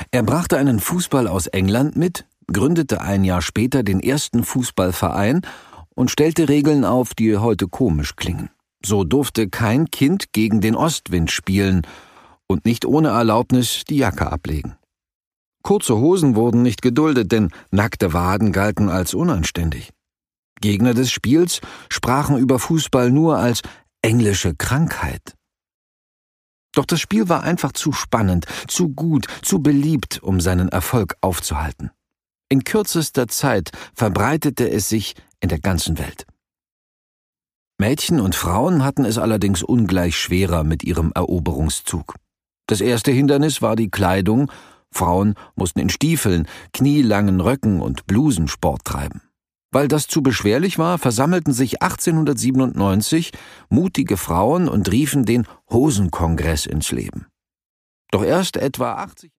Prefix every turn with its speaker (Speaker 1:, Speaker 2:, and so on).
Speaker 1: Er brachte einen Fußball aus England mit, gründete ein Jahr später den ersten Fußballverein und stellte Regeln auf, die heute komisch klingen. So durfte kein Kind gegen den Ostwind spielen und nicht ohne Erlaubnis die Jacke ablegen. Kurze Hosen wurden nicht geduldet, denn nackte Waden galten als unanständig. Gegner des Spiels sprachen über Fußball nur als englische Krankheit. Doch das Spiel war einfach zu spannend, zu gut, zu beliebt, um seinen Erfolg aufzuhalten. In kürzester Zeit verbreitete es sich in der ganzen Welt. Mädchen und Frauen hatten es allerdings ungleich schwerer mit ihrem Eroberungszug. Das erste Hindernis war die Kleidung. Frauen mussten in Stiefeln, knielangen Röcken und Blusen Sport treiben. Weil das zu beschwerlich war, versammelten sich 1897 mutige Frauen und riefen den Hosenkongress ins Leben. Doch erst etwa 80